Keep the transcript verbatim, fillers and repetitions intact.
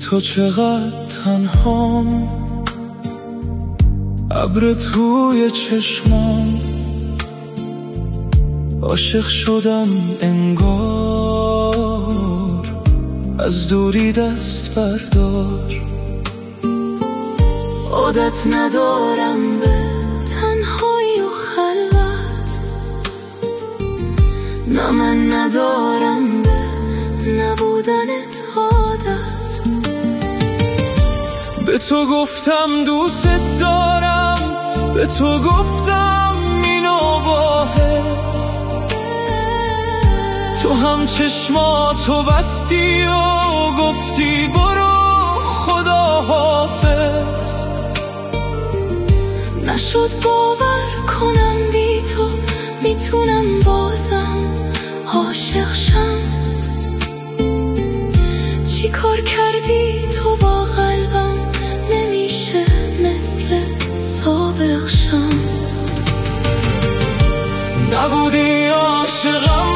تو چقدر تنهام، ابر توی چشمام، عاشق شدم انگار، از دوری دست بردار. عادت ندارم به تنهایی و خلوت، نه من ندارم به نبودنت عادت. به تو گفتم دوست دارم، به تو گفتم اینو با حس، تو هم چشماتو بستی و گفتی برو خدا حافظ. نشد باور کنم بی تو میتونم بازم عاشق شم. چی کار کردی تو با قلبم، نمیشه مثل سابق شم. نبودی عاشقم